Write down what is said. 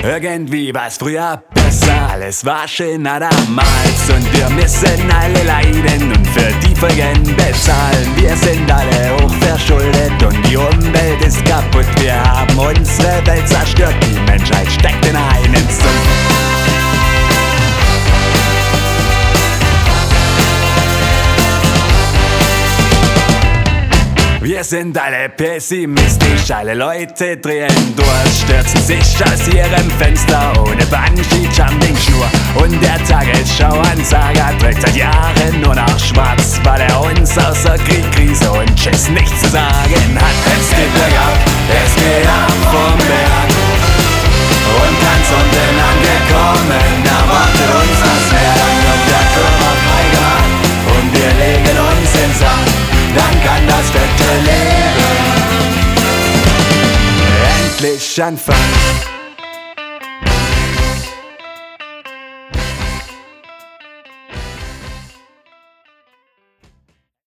Irgendwie war's früher besser, alles war schöner damals. Und wir müssen alle leiden und für die Folgen bezahlen. Wir sind alle hochverschuldet und die Umwelt ist kaputt. Wir haben unsere Welt zerstört, die Menschheit steckt in einen Sumpf. Wir sind alle pessimistisch, alle Leute drehen durch, stürzen sich aus ihrem Fenster ohne Bungee-Jumping-Schnur. Und der Tagesschau-Ansager trägt seit Jahren nur noch schwarz, weil er uns außer Krieg, Krise und Schiss nichts zu sagen hat. Es geht bergab, es geht ab vom Berg und ganz unten angekommen, da wartet uns das Meer. Dann kommt der Körper frei gemacht und wir legen uns ins Sand. Dann kann das fette Leben endlich anfangen.